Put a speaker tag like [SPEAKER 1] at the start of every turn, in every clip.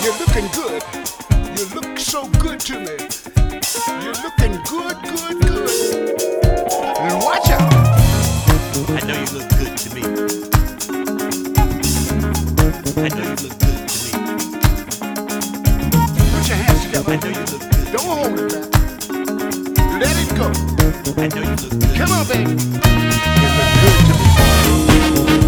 [SPEAKER 1] You're looking good. You look so good to me. You're looking good, good, good. And watch out.
[SPEAKER 2] I know you look good to me. I know you look good to me.
[SPEAKER 1] Put your hands together.
[SPEAKER 2] I know you look good.
[SPEAKER 1] Don't hold it back. Let it go.
[SPEAKER 2] I know you look good.
[SPEAKER 1] Come on, baby. You look good to me.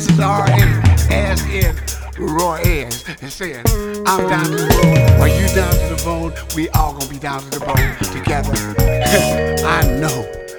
[SPEAKER 1] This is R.A. as in Roy Ayers, and saying, I'm down to the bone. Are you down to the bone? We all gonna be down to the bone together. I know